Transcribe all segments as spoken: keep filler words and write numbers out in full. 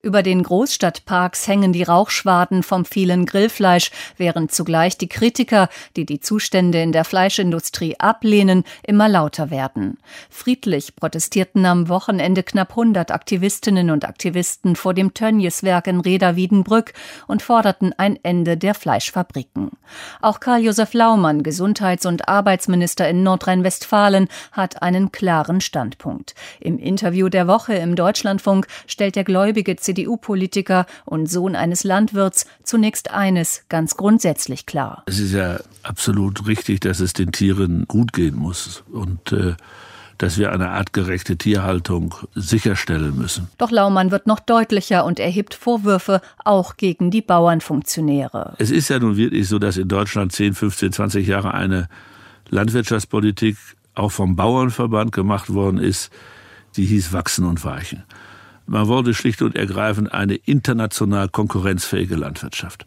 Über den Großstadtparks hängen die Rauchschwaden vom vielen Grillfleisch, während zugleich die Kritiker, die die Zustände in der Fleischindustrie ablehnen, immer lauter werden. Friedlich protestierten am Wochenende knapp hundert Aktivistinnen und Aktivisten vor dem Tönnies-Werk in Reda-Wiedenbrück und forderten ein Ende der Fleischfabriken. Auch Karl-Josef Laumann, Gesundheits- und Arbeitsminister in Nordrhein-Westfalen, hat einen klaren Standpunkt. Im Interview der Woche im Deutschlandfunk stellt der gläubige C D U-Politiker und Sohn eines Landwirts zunächst eines ganz grundsätzlich klar. Es ist ja absolut richtig, dass es den Tieren gut gehen muss und äh, dass wir eine artgerechte Tierhaltung sicherstellen müssen. Doch Laumann wird noch deutlicher und erhebt Vorwürfe auch gegen die Bauernfunktionäre. Es ist ja nun wirklich so, dass in Deutschland zehn, fünfzehn, zwanzig Jahre eine Landwirtschaftspolitik auch vom Bauernverband gemacht worden ist, die hieß Wachsen und Weichen. Man wollte schlicht und ergreifend eine international konkurrenzfähige Landwirtschaft.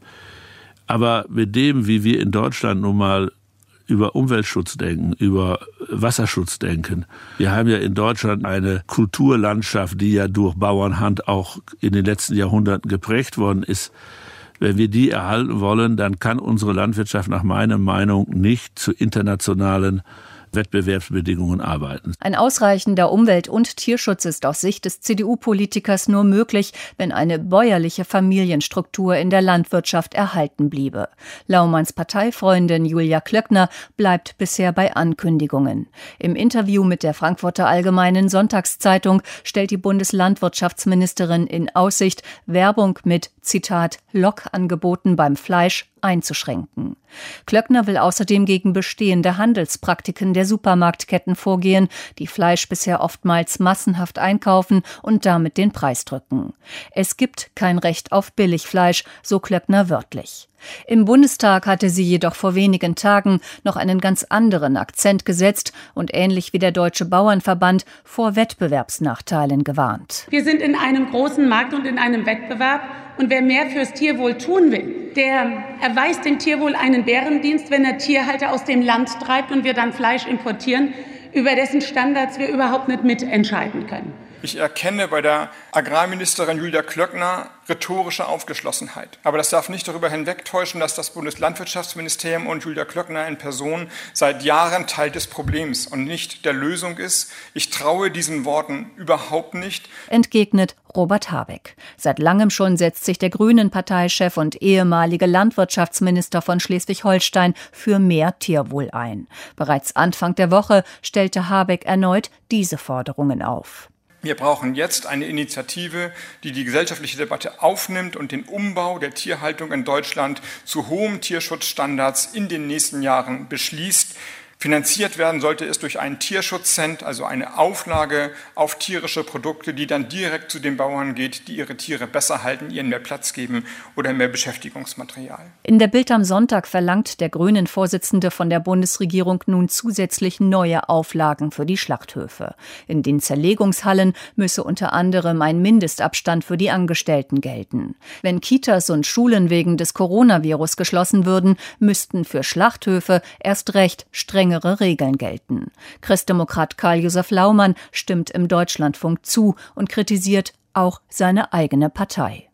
Aber mit dem, wie wir in Deutschland nun mal über Umweltschutz denken, über Wasserschutz denken. Wir haben ja in Deutschland eine Kulturlandschaft, die ja durch Bauernhand auch in den letzten Jahrhunderten geprägt worden ist. Wenn wir die erhalten wollen, dann kann unsere Landwirtschaft nach meiner Meinung nicht zu internationalen Wettbewerbsbedingungen arbeiten. Ein ausreichender Umwelt- und Tierschutz ist aus Sicht des C D U-Politikers nur möglich, wenn eine bäuerliche Familienstruktur in der Landwirtschaft erhalten bliebe. Laumanns Parteifreundin Julia Klöckner bleibt bisher bei Ankündigungen. Im Interview mit der Frankfurter Allgemeinen Sonntagszeitung stellt die Bundeslandwirtschaftsministerin in Aussicht, Werbung mit, Zitat, Lockangeboten beim Fleisch einzuschränken. Klöckner will außerdem gegen bestehende Handelspraktiken der Supermarktketten vorgehen, die Fleisch bisher oftmals massenhaft einkaufen und damit den Preis drücken. Es gibt kein Recht auf Billigfleisch, so Klöckner wörtlich. Im Bundestag hatte sie jedoch vor wenigen Tagen noch einen ganz anderen Akzent gesetzt und ähnlich wie der Deutsche Bauernverband vor Wettbewerbsnachteilen gewarnt. Wir sind in einem großen Markt und in einem Wettbewerb. Und wer mehr fürs Tierwohl tun will, der erweist dem Tierwohl einen Bärendienst, wenn er Tierhalter aus dem Land treibt und wir dann Fleisch importieren, über dessen Standards wir überhaupt nicht mitentscheiden können. Ich erkenne bei der Agrarministerin Julia Klöckner rhetorische Aufgeschlossenheit. Aber das darf nicht darüber hinwegtäuschen, dass das Bundeslandwirtschaftsministerium und Julia Klöckner in Person seit Jahren Teil des Problems und nicht der Lösung ist. Ich traue diesen Worten überhaupt nicht. Entgegnet Robert Habeck. Seit langem schon setzt sich der Grünen-Parteichef und ehemalige Landwirtschaftsminister von Schleswig-Holstein für mehr Tierwohl ein. Bereits Anfang der Woche stellte Habeck erneut diese Forderungen auf. Wir brauchen jetzt eine Initiative, die die gesellschaftliche Debatte aufnimmt und den Umbau der Tierhaltung in Deutschland zu hohen Tierschutzstandards in den nächsten Jahren beschließt. Finanziert werden sollte es durch einen Tierschutzcent, also eine Auflage auf tierische Produkte, die dann direkt zu den Bauern geht, die ihre Tiere besser halten, ihnen mehr Platz geben oder mehr Beschäftigungsmaterial. In der Bild am Sonntag verlangt der Grünen-Vorsitzende von der Bundesregierung nun zusätzlich neue Auflagen für die Schlachthöfe. In den Zerlegungshallen müsse unter anderem ein Mindestabstand für die Angestellten gelten. Wenn Kitas und Schulen wegen des Coronavirus geschlossen würden, müssten für Schlachthöfe erst recht streng Regeln gelten. Christdemokrat Karl-Josef Laumann stimmt im Deutschlandfunk zu und kritisiert auch seine eigene Partei.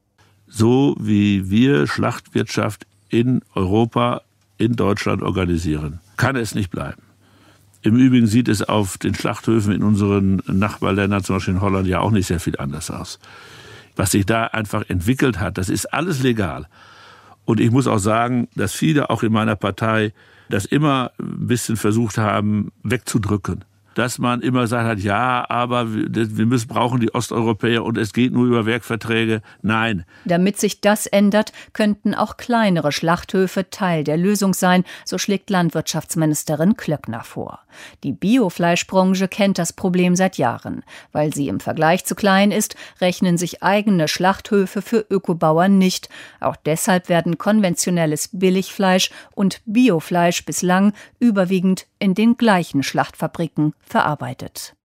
So wie wir Schlachtwirtschaft in Europa, in Deutschland organisieren, kann es nicht bleiben. Im Übrigen sieht es auf den Schlachthöfen in unseren Nachbarländern, zum Beispiel in Holland, ja auch nicht sehr viel anders aus. Was sich da einfach entwickelt hat, das ist alles legal. Und ich muss auch sagen, dass viele auch in meiner Partei das immer ein bisschen versucht haben, wegzudrücken. Dass man immer sagt hat, ja, aber wir müssen, brauchen die Osteuropäer und es geht nur über Werkverträge. Nein. Damit sich das ändert, könnten auch kleinere Schlachthöfe Teil der Lösung sein, so schlägt Landwirtschaftsministerin Klöckner vor. Die Biofleischbranche kennt das Problem seit Jahren. Weil sie im Vergleich zu klein ist, rechnen sich eigene Schlachthöfe für Ökobauern nicht. Auch deshalb werden konventionelles Billigfleisch und Biofleisch bislang überwiegend in den gleichen Schlachtfabriken verarbeitet.